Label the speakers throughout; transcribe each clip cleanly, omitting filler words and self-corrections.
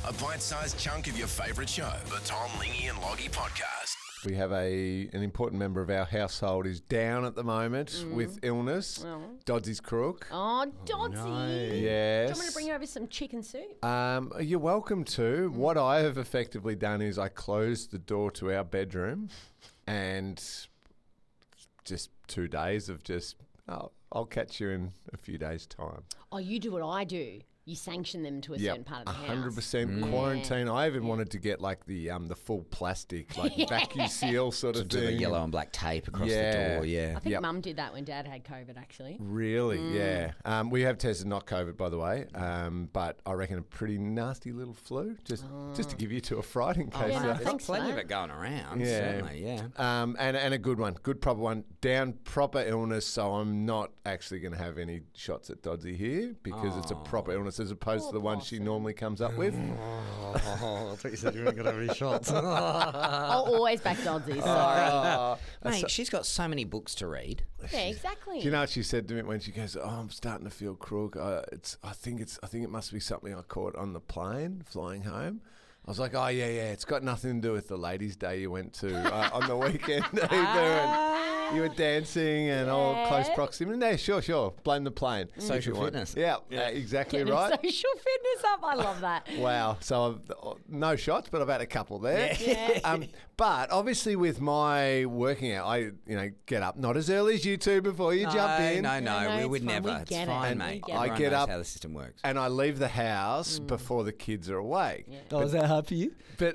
Speaker 1: a bite-sized chunk of your favourite show, the Tom, Lingy and Loggy podcast.
Speaker 2: We have an important member of our household is down at the moment with illness.
Speaker 3: Oh.
Speaker 2: Dodsy's crook.
Speaker 3: Oh, Dodsy.
Speaker 2: Yes.
Speaker 3: Do you want me to bring you over some chicken soup?
Speaker 2: You're welcome to. What I have effectively done is I closed the door to our bedroom and just 2 days of just, I'll catch you in a few days' time.
Speaker 3: Oh, you do what I do. You sanction them to a certain part of the house.
Speaker 2: 100% quarantine. I even wanted to get like the full plastic, like vacuum seal sort of
Speaker 4: Do the
Speaker 2: thing.
Speaker 4: yellow and black tape across the door, yeah.
Speaker 3: I think Mum did that when Dad had COVID, actually.
Speaker 2: Really, yeah. We have tested not COVID, by the way, but I reckon a pretty nasty little flu, just to give you to a fright in case.
Speaker 3: Yeah,
Speaker 4: There's
Speaker 3: thanks for
Speaker 4: plenty of
Speaker 3: that.
Speaker 4: it going around,
Speaker 2: Yeah.
Speaker 4: certainly, yeah.
Speaker 2: And a good one, good proper one. Down proper illness, so I'm not actually going to have any shots at Dodsy here because it's a proper illness as opposed to the one she normally comes up with.
Speaker 4: I thought you said you weren't going to have any shots.
Speaker 3: I'll always back Dodsy, sorry.
Speaker 4: Mate, she's got so many books to read.
Speaker 3: Yeah, exactly.
Speaker 2: Do you know what she said to me when she goes, I'm starting to feel crook. I think it must be something I caught on the plane flying home. I was like, yeah, it's got nothing to do with the ladies' day you went to on the weekend either. And you were dancing and all close proximity. No, sure. Blame the plane.
Speaker 4: Social
Speaker 2: if you want.
Speaker 4: fitness.
Speaker 2: Yeah, exactly
Speaker 3: Getting
Speaker 2: right.
Speaker 3: social fitness up. I love that.
Speaker 2: Wow. So no shots, but I've had a couple there. But obviously with my working out, I get up not as early as you two before you jump in.
Speaker 4: No,
Speaker 3: No,
Speaker 4: we
Speaker 3: it's
Speaker 4: would
Speaker 3: fine.
Speaker 4: never.
Speaker 3: We
Speaker 4: It's
Speaker 3: get it.
Speaker 4: fine,
Speaker 3: We
Speaker 4: mate.
Speaker 3: get it.
Speaker 4: Everyone
Speaker 2: I get
Speaker 4: knows
Speaker 2: up
Speaker 4: how the system works.
Speaker 2: And I leave the house before the kids are awake.
Speaker 4: Oh, is that hard for you?
Speaker 2: But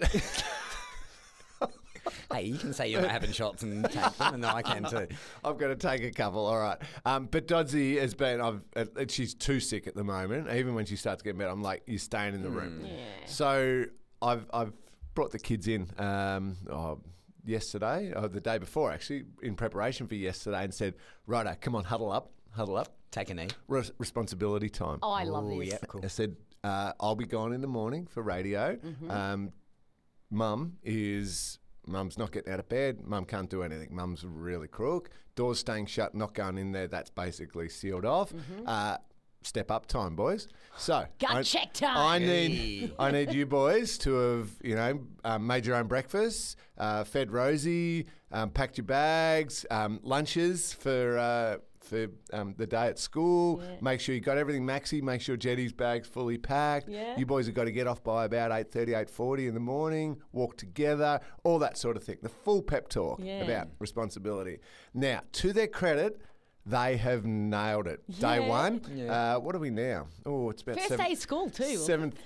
Speaker 4: Hey, you can say you're not having shots and take them, and then I can too.
Speaker 2: I've got to take a couple. All right. But Dodsy has been. She's too sick at the moment. Even when she starts getting better, I'm like, you're staying in the room.
Speaker 3: Yeah.
Speaker 2: So I've brought the kids in yesterday, or the day before actually, in preparation for yesterday, and said, "Righto, come on, huddle up.
Speaker 4: Take a knee.
Speaker 2: Responsibility time."
Speaker 3: Oh, I love
Speaker 4: Oh,
Speaker 3: this.
Speaker 4: yeah, cool.
Speaker 2: I said, I'll be gone in the morning for radio. Mum's not getting out of bed. Mum can't do anything. Mum's really crook. Door's staying shut, not going in there. That's basically sealed off. Step up time, boys. So
Speaker 3: Gut check time.
Speaker 2: I need you boys to have made your own breakfast, fed Rosie, packed your bags, lunches for the day at school.
Speaker 3: Yeah.
Speaker 2: Make sure you got everything maxi. Make sure Jetty's bag's fully packed.
Speaker 3: Yeah.
Speaker 2: You boys have got to get off by about 8:30, 8:40 in the morning, walk together, all that sort of thing. The full pep talk about responsibility. Now, to their credit, they have nailed it. Day one.
Speaker 4: Yeah.
Speaker 2: What are we now? Oh, it's about
Speaker 3: First day of school too.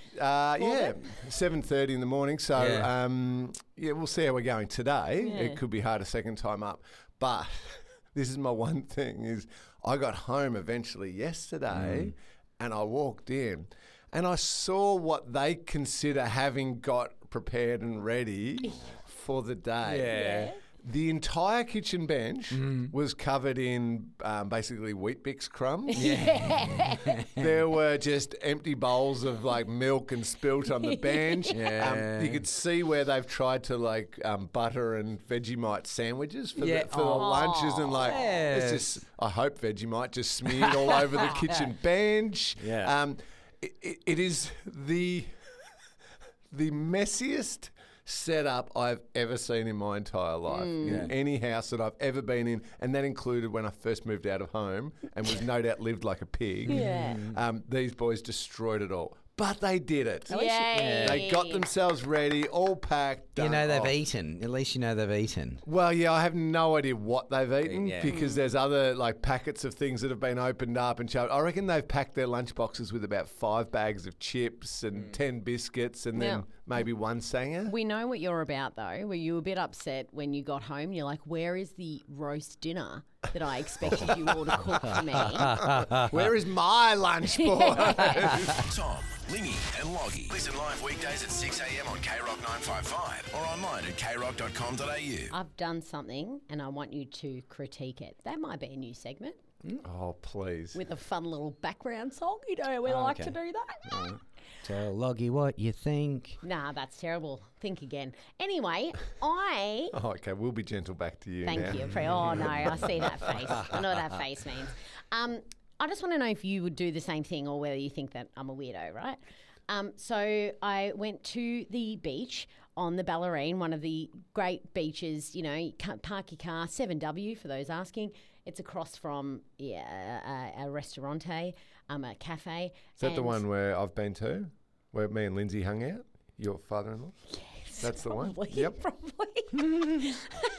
Speaker 2: 7:30 in the morning. So we'll see how we're going today.
Speaker 3: Yeah.
Speaker 2: It could be hard a second time up, but this is my one thing is I got home eventually yesterday and I walked in and I saw what they consider having got prepared and ready for the day.
Speaker 4: Yeah.
Speaker 2: The entire kitchen bench was covered in basically Weet Bix crumbs. There were just empty bowls of like milk and spilt on the bench. You could see where they've tried to like butter and Vegemite sandwiches for the lunches and like it's just. I hope Vegemite just smeared all over the kitchen bench.
Speaker 4: Yeah.
Speaker 2: It is the messiest setup I've ever seen in my entire life in any house that I've ever been in, and that included when I first moved out of home and was no doubt lived like a pig. These boys destroyed it all. But they did it.
Speaker 3: Yay.
Speaker 2: They got themselves ready, all packed.
Speaker 4: You
Speaker 2: done.
Speaker 4: know they've eaten. At least you know they've eaten.
Speaker 2: Well, yeah, I have no idea what they've eaten
Speaker 4: Yeah.
Speaker 2: because there's other like packets of things that have been opened up and shoved. I reckon they've packed their lunchboxes with about 5 bags of chips and 10 biscuits and then maybe one sanger.
Speaker 3: We know what you're about, though. Were you a bit upset when you got home? You're like, where is the roast dinner that I expected you all to cook for me?
Speaker 2: Where is my lunch, boy?
Speaker 1: Tom, Lingy and Loggy. Listen live weekdays at 6 a.m. on KROC 955 or online at kroc.com.au.
Speaker 3: I've done something and I want you to critique it. That might be a new segment
Speaker 2: Oh, please.
Speaker 3: with a fun little background song. You know, we like to do that.
Speaker 4: Tell Loggy what you think.
Speaker 3: Nah, that's terrible. Think again. Anyway, I...
Speaker 2: Oh, okay, we'll be gentle back to you now.
Speaker 3: Thank you. Oh, no, I see that face. I know what that face means. I just want to know if you would do the same thing or whether you think that I'm a weirdo, right? So I went to the beach on the Ballerine, one of the great beaches. You know, you can't park your car, 7W for those asking. It's across from a restaurante, a cafe.
Speaker 2: Is that the one where I've been to, where me and Lindsay hung out? Your father-in-law?
Speaker 3: Yes,
Speaker 2: That's the one?
Speaker 3: probably,
Speaker 2: Yep.
Speaker 3: Probably.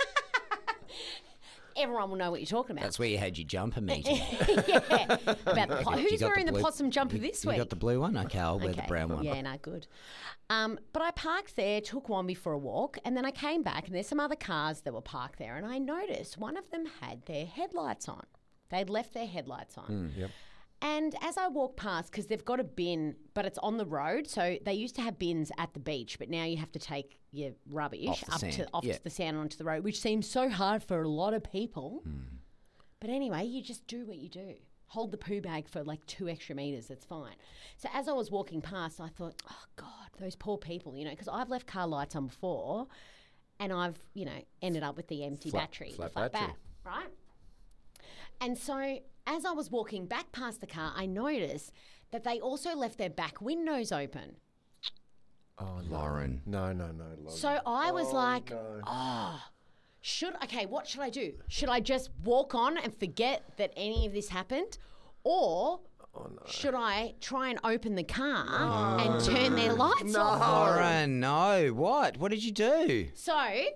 Speaker 3: Everyone will know what you're talking about.
Speaker 4: That's where you had your jumper meeting.
Speaker 3: Yeah. About the
Speaker 4: You
Speaker 3: who's
Speaker 4: got
Speaker 3: wearing the
Speaker 4: blue-
Speaker 3: possum jumper this week?
Speaker 4: You got the blue one? Okay, I'll wear the brown one.
Speaker 3: Yeah, no, good. But I parked there, took Wombi for a walk, and then I came back, and there's some other cars that were parked there, and I noticed one of them had their headlights on. They'd left their headlights on.
Speaker 2: Yep.
Speaker 3: And as I walk past, because they've got a bin, but it's on the road, so they used to have bins at the beach, but now you have to take your rubbish
Speaker 4: Off the sand,
Speaker 3: to the sand onto the road, which seems so hard for a lot of people. But anyway, you just do what you do. Hold the poo bag for like 2 extra metres, that's fine. So as I was walking past, I thought, oh God, those poor people, you know, because I've left car lights on before and I've, you know, ended up with the empty battery.
Speaker 2: flat
Speaker 3: the
Speaker 2: battery.
Speaker 3: right? And so as I was walking back past the car, I noticed that they also left their back windows open.
Speaker 2: Oh, no.
Speaker 4: Lauren.
Speaker 2: No, Lauren.
Speaker 3: So I was like,
Speaker 2: no.
Speaker 3: what should I do? Should I just walk on and forget that any of this happened? Or should I try and open the car and turn their lights off?
Speaker 4: Lauren, no. What? What did you do?
Speaker 3: So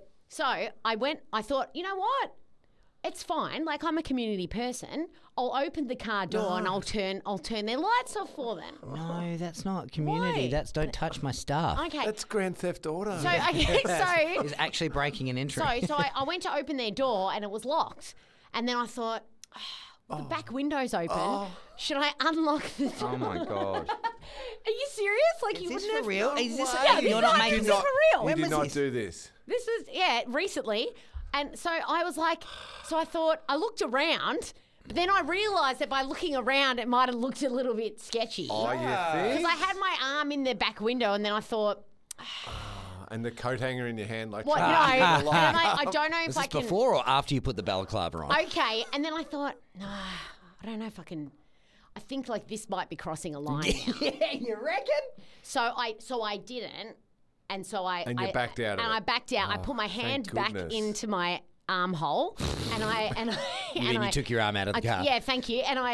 Speaker 3: I thought, you know what? It's fine. Like, I'm a community person. I'll open the car door and I'll turn their lights off for them.
Speaker 4: No, that's not community.
Speaker 3: Why?
Speaker 4: That's don't touch my stuff.
Speaker 3: Okay.
Speaker 2: That's Grand Theft Auto.
Speaker 3: So
Speaker 4: It's actually breaking an entry.
Speaker 3: So I went to open their door and it was locked. And then I thought, the back window's open. Should I unlock the door?
Speaker 4: Oh my God.
Speaker 3: Are you serious? Like, you
Speaker 4: Is this
Speaker 3: wouldn't have...
Speaker 4: for real? Is this
Speaker 3: Yeah,
Speaker 4: you're
Speaker 3: this
Speaker 4: not
Speaker 3: is
Speaker 4: making
Speaker 3: this is for real.
Speaker 2: You
Speaker 4: When
Speaker 2: did
Speaker 4: was
Speaker 2: not
Speaker 4: this?
Speaker 2: do this.
Speaker 3: This was, recently. And so I was like, I thought, I looked around, but then I realised that by looking around, it might have looked a little bit sketchy.
Speaker 2: Oh, you think?
Speaker 3: Because I had my arm in the back window and then I thought,
Speaker 2: And the coat hanger in your hand, like...
Speaker 3: what? No. And then I don't know if
Speaker 4: Was
Speaker 3: I
Speaker 4: this
Speaker 3: can...
Speaker 4: before or after you put the balaclava on?
Speaker 3: Okay. And then I thought, no, I don't know if I can... I think like this might be crossing a line now.
Speaker 4: Yeah, you reckon?
Speaker 3: So I didn't. And so
Speaker 2: And you backed out of
Speaker 3: And
Speaker 2: it.
Speaker 3: I backed out. I
Speaker 2: Oh,
Speaker 3: put my
Speaker 2: thank
Speaker 3: hand back
Speaker 2: goodness.
Speaker 3: into my armhole, and I
Speaker 4: You took your arm out of the car.
Speaker 3: Yeah, thank you. And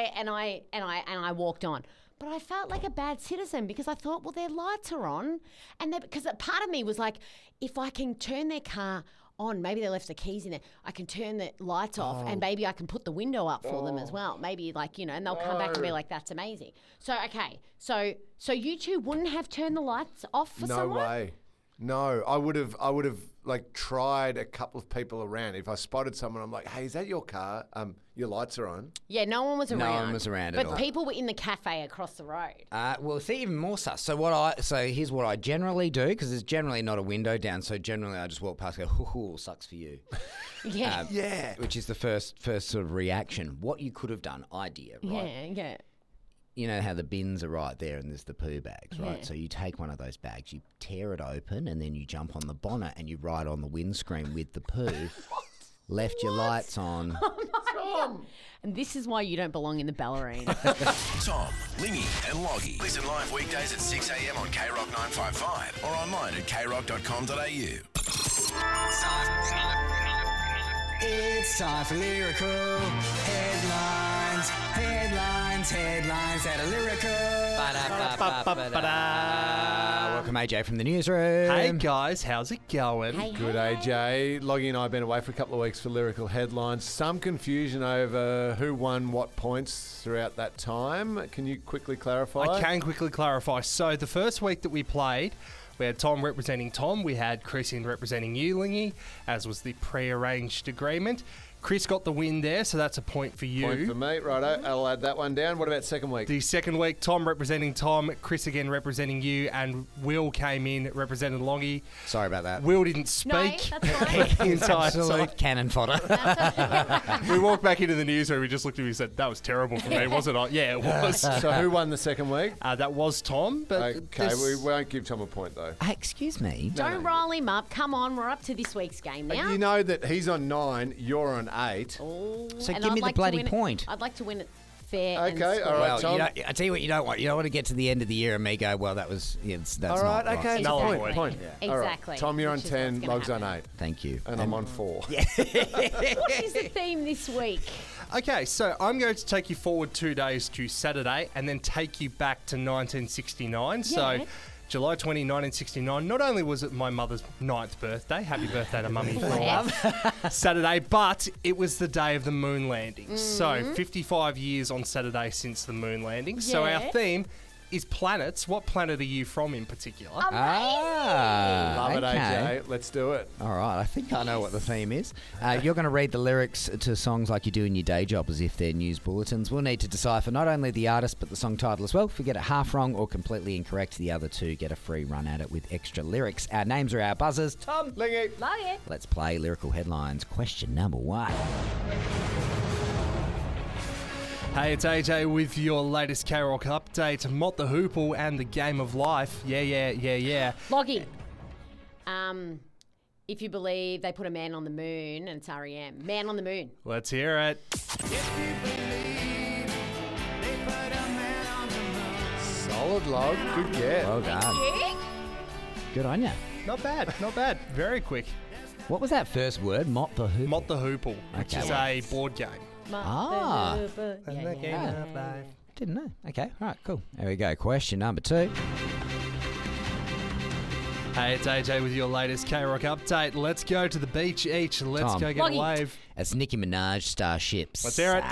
Speaker 3: I walked on. But I felt like a bad citizen because I thought, well, their lights are on, and because part of me was like, if I can turn their car on, maybe they left the keys in there. I can turn the lights off, and maybe I can put the window up for them as well. Maybe and they'll come back and be like, that's amazing. So okay, so you two wouldn't have turned the lights off for
Speaker 2: No
Speaker 3: someone?
Speaker 2: way. No, I would have like tried a couple of people around. If I spotted someone, I'm like, hey, is that your car? Your lights are on.
Speaker 3: Yeah, no one was around.
Speaker 4: No one was around at
Speaker 3: but
Speaker 4: all.
Speaker 3: people were in the cafe across the road.
Speaker 4: Well, see, even more sus. So here's what I generally do, because there's generally not a window down. So generally, I just walk past, and go, hoo, sucks for you.
Speaker 3: Yeah.
Speaker 2: Yeah.
Speaker 4: Which is the first sort of reaction. What you could have done, idea, right?
Speaker 3: Yeah.
Speaker 4: You know how the bins are right there, and there's the poo bags, right?
Speaker 3: Yeah.
Speaker 4: So you take one of those bags, you tear it open, and then you jump on the bonnet and you ride on the windscreen with the poo. Left your lights on.
Speaker 3: And this is why you don't belong in the Ballerine.
Speaker 1: Tom, Lingy and Loggy. Listen live weekdays at 6 a.m. on KROC 955 or online at krock.com.au.
Speaker 5: It's time for lyrical headlines. Headlines that are lyrical.
Speaker 4: Welcome, AJ, from the newsroom.
Speaker 6: Hey guys, how's it going?
Speaker 3: Hey,
Speaker 2: Good,
Speaker 3: hey.
Speaker 2: AJ. Loggy and I have been away for a couple of weeks for lyrical headlines. Some confusion over who won what points throughout that time. Can you quickly clarify?
Speaker 6: I can quickly clarify. So the first week that we played, we had Tom representing Tom. We had Chris in representing you, Lingy, as was the pre-arranged agreement. Chris got the win there, so that's a point for you.
Speaker 2: Point for me, righto. I'll add that one down. What about second week?
Speaker 6: The second week, Tom representing Tom, Chris again representing you, and Will came in representing Longy.
Speaker 4: Sorry about that.
Speaker 6: Will didn't speak.
Speaker 3: No, that's fine.
Speaker 6: the entire
Speaker 4: Absolute
Speaker 6: time.
Speaker 4: cannon fodder.
Speaker 6: We walked back into the newsroom. We just looked at him and said, "That was terrible for me, wasn't it?" Yeah, it was.
Speaker 2: So who won the second week?
Speaker 6: That was Tom. But
Speaker 2: Okay,
Speaker 6: this-
Speaker 2: we won't give Tom a point though.
Speaker 4: Hey, excuse me.
Speaker 3: Don't roll him up. Come on, we're up to this week's game now.
Speaker 2: You know that he's on 9, you're on 8.
Speaker 3: Oh,
Speaker 4: So
Speaker 3: and
Speaker 4: give
Speaker 3: I'd
Speaker 4: me the
Speaker 3: like to
Speaker 4: bloody
Speaker 3: win it-
Speaker 4: point.
Speaker 3: I'd like to win it fair and
Speaker 2: Okay, all right,
Speaker 3: square.
Speaker 2: Tom.
Speaker 4: I tell you what you don't want. You don't want to get to the end of the year and me go, well, that's
Speaker 2: All right,
Speaker 4: not
Speaker 2: okay, it's a
Speaker 6: Null and
Speaker 2: point.
Speaker 6: void.
Speaker 2: All right.
Speaker 3: Exactly.
Speaker 2: Tom, you're on
Speaker 3: Which is what's
Speaker 2: 10,
Speaker 3: gonna
Speaker 2: Logs on
Speaker 3: happen.
Speaker 2: 8,
Speaker 4: Thank you.
Speaker 2: and I'm on 4.
Speaker 3: What is the theme this week?
Speaker 6: Okay, so I'm going to take you forward 2 days to Saturday and then take you back to 1969. So
Speaker 3: Yeah.
Speaker 6: July 20, 1969, not only was it my mother's 9th birthday, happy birthday to Mummy for Saturday, but it was the day of the moon landing. So 55 years on Saturday since the moon landing. So our
Speaker 3: Yeah.
Speaker 6: theme is planets. What planet are you from in particular?
Speaker 2: Love it,
Speaker 4: okay.
Speaker 2: AJ. Let's do it.
Speaker 4: All right, I think I know what the theme is. You're going to read the lyrics to songs like you do in your day job as if they're news bulletins. We'll need to decipher not only the artist but the song title as well. If we get it half wrong or completely incorrect, the other two get a free run at it with extra lyrics. Our names are our buzzers. Tom,
Speaker 2: Lingy.
Speaker 3: Love it.
Speaker 4: let's play lyrical headlines. Question number 1.
Speaker 6: Hey, it's AJ with your latest K-Rock update. Mott the Hoople and the Game of Life. Yeah.
Speaker 3: Loggy. If you believe they put a man on the moon, and it's REM. Man on the moon.
Speaker 6: Let's hear it.
Speaker 2: Solid Log. Good get.
Speaker 4: Well done. Good on you.
Speaker 6: Not bad. Very quick.
Speaker 4: What was that first word? Mott the who?
Speaker 6: Mott the Hoople, which
Speaker 4: Okay.
Speaker 6: is a board game.
Speaker 4: Ah.
Speaker 3: Yeah.
Speaker 4: Didn't know. Okay, all right, cool. There we go. Question number 2.
Speaker 6: Hey, it's AJ with your latest K-Rock update. Let's go to the beach each. Let's
Speaker 4: Tom.
Speaker 6: go get a
Speaker 3: Loggy.
Speaker 6: wave.
Speaker 4: It's Nicki Minaj, Starships.
Speaker 6: Let's hear it.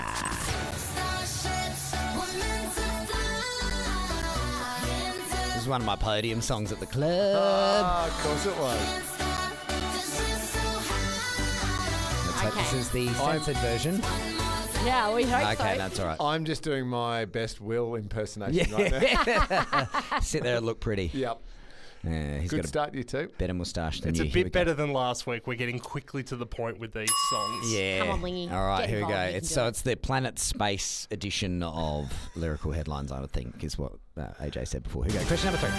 Speaker 4: This is one of my podium songs at the club.
Speaker 2: Of course it was.
Speaker 4: Let's hope this is the censored version.
Speaker 3: Yeah, we hope so.
Speaker 4: Okay, that's all right.
Speaker 2: I'm just doing my best Will impersonation right now.
Speaker 4: Sit there and look pretty.
Speaker 2: Yep.
Speaker 4: Yeah, he's
Speaker 2: Good
Speaker 4: got a
Speaker 2: start, you two.
Speaker 4: better moustache than
Speaker 6: It's
Speaker 4: you.
Speaker 6: a
Speaker 4: Here we
Speaker 6: bit
Speaker 4: go.
Speaker 6: better than last week. We're getting quickly to the point with these songs.
Speaker 4: Yeah.
Speaker 3: Come on, Lingy.
Speaker 4: All right,
Speaker 3: Get
Speaker 4: here we go.
Speaker 3: involved. You
Speaker 4: It's
Speaker 3: can do it.
Speaker 4: it's the Planet Space edition of lyrical headlines, I would think, is what AJ said before. Here we go. Question number 3.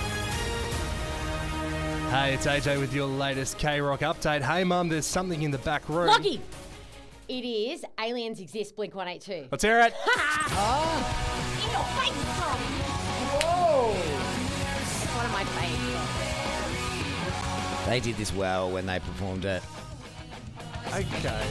Speaker 6: Hey, it's AJ with your latest K-Rock update. Hey, Mum, there's something in the back room.
Speaker 3: Loggy. It is Aliens Exist, Blink 182.
Speaker 6: Let's hear it.
Speaker 3: In your face, Tom.
Speaker 2: Whoa!
Speaker 3: One of my favourites.
Speaker 4: They did this well when they performed it.
Speaker 2: Okay.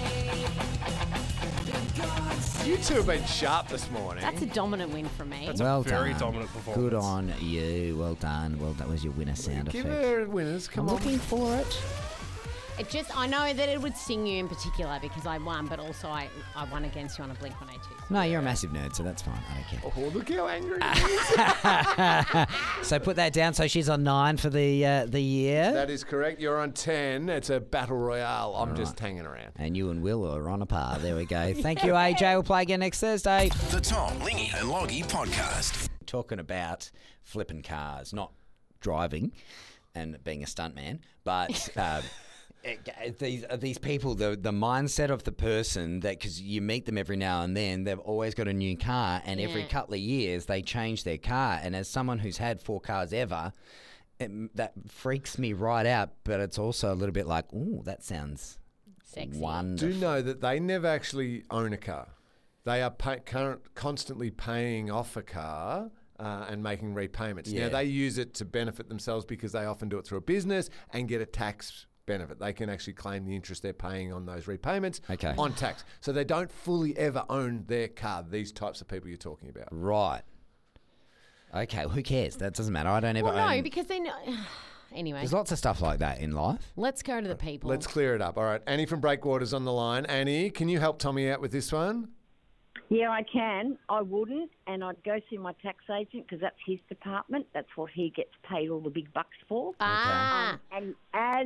Speaker 2: You two have been sharp this morning.
Speaker 3: That's a dominant win for me.
Speaker 6: That's
Speaker 4: Well
Speaker 6: a very
Speaker 4: done.
Speaker 6: dominant performance.
Speaker 4: Good on you. Well done. Well, that was your winner sound
Speaker 2: Give
Speaker 4: effect.
Speaker 2: her winners. Come
Speaker 4: I'm
Speaker 2: on.
Speaker 4: looking for it.
Speaker 3: I know that it would sting you in particular because I won, but also I won against you on a Blink 182.
Speaker 4: No, you're a massive nerd, so that's fine. I don't care.
Speaker 2: Oh, look how angry he is.
Speaker 4: So put that down. So she's on 9 for the year.
Speaker 2: That is correct. You're on 10. It's a battle royale. I'm just hanging around.
Speaker 4: And you and Will are on a par. There we go. Thank you, AJ. We'll play again next Thursday.
Speaker 1: The Tom, Lingy and Loggy podcast.
Speaker 4: Talking about flipping cars, not driving and being a stuntman, but these people, the mindset of the person that, because you meet them every now and then, they've always got a new car, and every
Speaker 3: Yeah.
Speaker 4: couple of years they change their car. And as someone who's had 4 cars ever, that freaks me right out. But it's also a little bit like, ooh, that sounds
Speaker 3: Sexy.
Speaker 4: wonderful.
Speaker 2: Do know that they never actually own a car. They are constantly paying off a car and making repayments.
Speaker 4: Yeah.
Speaker 2: Now, they use it to benefit themselves because they often do it through a business and get a tax benefit. They can actually claim the interest they're paying on those repayments on tax. So they don't fully ever own their car, these types of people you're talking about.
Speaker 4: Right. Okay, well, who cares? That doesn't matter. I don't ever
Speaker 3: Well, no,
Speaker 4: own...
Speaker 3: because then. Anyway,
Speaker 4: There's lots of stuff like that in life.
Speaker 3: let's go to the people.
Speaker 2: Let's clear it up. All right, Annie from Breakwaters on the line. Annie, can you help Tommy out with this one?
Speaker 7: Yeah, I can. I wouldn't, and I'd go see my tax agent because that's his department. That's what he gets paid all the big bucks for. And as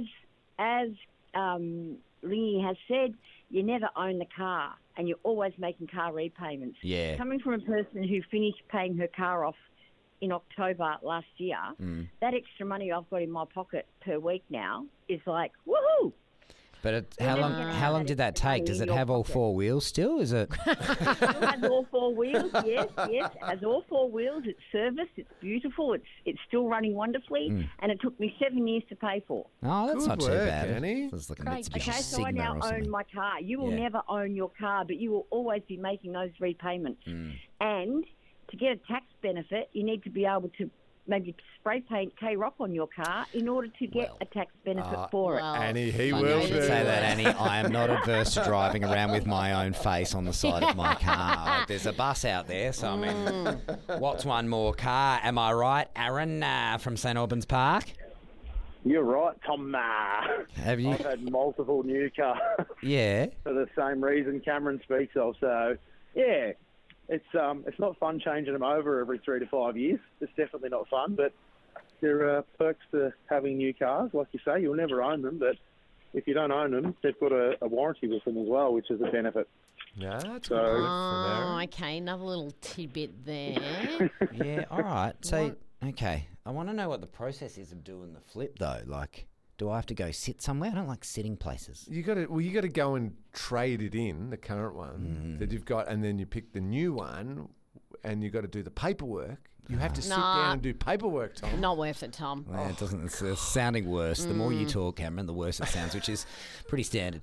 Speaker 7: Lingy has said, you never own the car, and you're always making car repayments.
Speaker 4: Yeah.
Speaker 7: Coming from a person who finished paying her car off in October last year, that extra money I've got in my pocket per week now is like, woohoo!
Speaker 4: But how long did that take? Does it have all 4 wheels still? Is it?
Speaker 7: It has all 4 wheels, yes. It has all 4 wheels. It's serviced. It's beautiful. It's still running wonderfully. And it took me 7 years to pay for.
Speaker 4: Oh, that's
Speaker 2: Good
Speaker 4: not too
Speaker 2: work,
Speaker 4: bad.
Speaker 2: Annie.
Speaker 4: It was like a
Speaker 3: Great.
Speaker 4: Mitsubishi
Speaker 7: Okay, so I
Speaker 4: Sigma
Speaker 7: now
Speaker 4: or
Speaker 7: own
Speaker 4: something.
Speaker 7: my car. You will never own your car, but you will always be making those repayments. And to get a tax benefit, you need to be able to maybe spray paint K-Rock on your car in order to get a tax benefit for it.
Speaker 2: Annie, he
Speaker 4: Funny
Speaker 2: will
Speaker 4: you
Speaker 2: do.
Speaker 4: should say that, Annie. I am not adverse to driving around with my own face on the side of my car. There's a bus out there, so I mean, what's one more car? Am I right, Aaron from St Albans Park?
Speaker 8: You're right, Tom.
Speaker 4: Have you?
Speaker 8: I've had multiple new cars
Speaker 4: Yeah.
Speaker 8: for the same reason Cameron speaks of. So, yeah, it's not fun changing them over every 3 to 5 years. It's definitely not fun, but there are perks to having new cars. Like you say, you'll never own them, but if you don't own them, they've got a warranty with them as well, which is a benefit.
Speaker 2: Yeah, that's
Speaker 8: So-
Speaker 2: good.
Speaker 3: Oh, okay. Another little tidbit there.
Speaker 4: Yeah, all right. So, okay. I want to know what the process is of doing the flip, though. Like, do I have to go sit somewhere? I don't like sitting places.
Speaker 2: You got to go and trade it in, the current one that you've got, and then you pick the new one, and you got to do the paperwork. You have to sit down and do paperwork, Tom.
Speaker 3: Not worth it, Tom.
Speaker 4: Well, it doesn't. It's sounding worse. The more you talk, Cameron, the worse it sounds, which is pretty standard.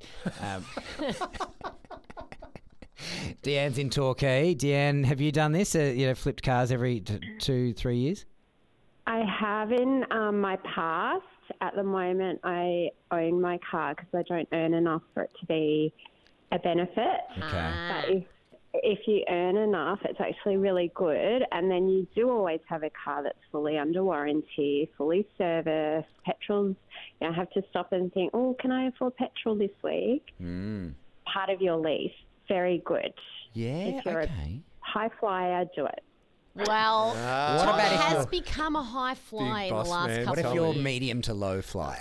Speaker 4: Deanne's in Torquay. Deanne, have you done this? Flipped cars every 2-3 years?
Speaker 9: I have in my past. At the moment, I own my car because I don't earn enough for it to be a benefit.
Speaker 4: Okay.
Speaker 9: But if you earn enough, it's actually really good. And then you do always have a car that's fully under warranty, fully serviced. Petrol's, I have to stop and think, oh, can I afford petrol this week? Part of your lease. Very good.
Speaker 4: Yeah,
Speaker 9: If you're a high flyer, do it.
Speaker 3: Well,
Speaker 4: What
Speaker 3: Tom
Speaker 4: about if
Speaker 3: has
Speaker 4: you're-
Speaker 3: become a high flyer in the
Speaker 2: boss
Speaker 3: last
Speaker 2: man,
Speaker 3: couple
Speaker 4: What if
Speaker 3: of
Speaker 4: you're
Speaker 3: years.
Speaker 4: medium to low flyer?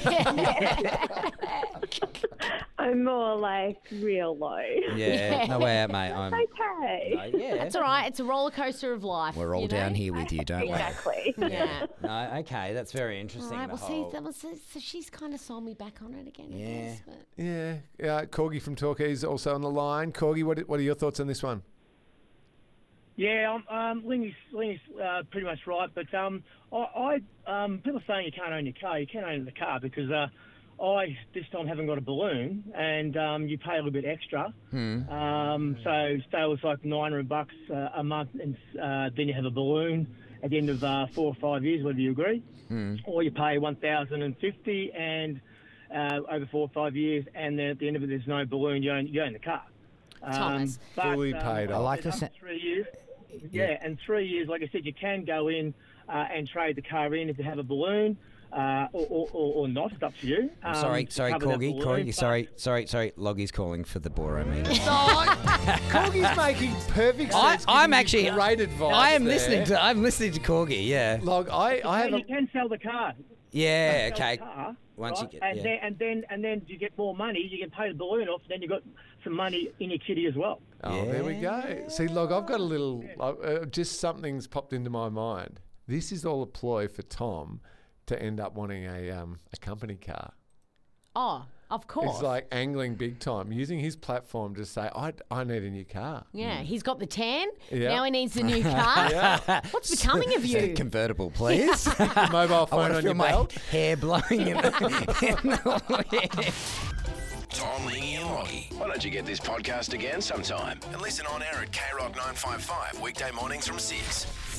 Speaker 9: I'm more like real low.
Speaker 4: Yeah. No way out, mate.
Speaker 9: Okay.
Speaker 4: Yeah.
Speaker 3: That's all right. It's a roller coaster of life.
Speaker 4: We're all
Speaker 3: you know?
Speaker 4: down here with you, don't we?
Speaker 9: Exactly.
Speaker 3: Yeah.
Speaker 4: No, okay, that's very
Speaker 3: All
Speaker 4: interesting.
Speaker 3: right.
Speaker 4: the
Speaker 3: Well,
Speaker 4: whole-
Speaker 3: so she's kind of sold me back on it again. I
Speaker 4: Yeah.
Speaker 3: guess, but.
Speaker 2: Yeah. Corgi from Torquay is also on the line. Corgi, what are your thoughts on this one?
Speaker 10: Yeah, Lingy's pretty much right, but people saying you can't own your car. You can't own the car because I this time haven't got a balloon, and you pay a little bit extra. So say was like $900 a month, and then you have a balloon at the end of 4 or 5 years, whether you agree, or you pay $1,050 and over 4 or 5 years, and then at the end of it, there's no balloon. You own the car.
Speaker 3: Thomas.
Speaker 2: Fully paid
Speaker 4: I
Speaker 2: off.
Speaker 4: like this.
Speaker 10: 3 years. Yeah, and 3 years, like I said, you can go in and trade the car in if you have a balloon or not. It's up to you.
Speaker 4: Sorry,
Speaker 10: to cover that balloon,
Speaker 4: Corgi.
Speaker 10: but-
Speaker 4: Sorry. Loggie's calling for the borometer.
Speaker 2: Corgi's making perfect sense.
Speaker 4: I'm
Speaker 2: giving you
Speaker 4: actually
Speaker 2: great advice.
Speaker 4: I am
Speaker 2: there.
Speaker 4: listening to Corgi. Yeah.
Speaker 2: Log, I have
Speaker 10: you
Speaker 2: a,
Speaker 10: can sell the car.
Speaker 4: Yeah.
Speaker 10: Sell
Speaker 4: Okay.
Speaker 10: the car,
Speaker 4: Once you
Speaker 10: right?
Speaker 4: get-
Speaker 10: and then you get more money. You can pay the balloon off. Then you got some money in your kitty as well.
Speaker 2: Oh, there we go. See, Log, I've got a little, just something's popped into my mind. This is all a ploy for Tom to end up wanting a company car.
Speaker 3: Oh, of course.
Speaker 2: It's like angling big time, using his platform to say, I need a new car.
Speaker 3: Yeah, he's got the tan.
Speaker 2: Yeah.
Speaker 3: Now he needs a new car. What's becoming of you?
Speaker 4: Convertible, please.
Speaker 2: Mobile
Speaker 4: I
Speaker 2: phone
Speaker 4: want to
Speaker 2: on
Speaker 4: feel
Speaker 2: your
Speaker 4: my
Speaker 2: belt.
Speaker 4: hair blowing in the
Speaker 1: Tom, Lingy and Loggy. Why don't you get this podcast again sometime and listen on air at KROC 955 weekday mornings from 6.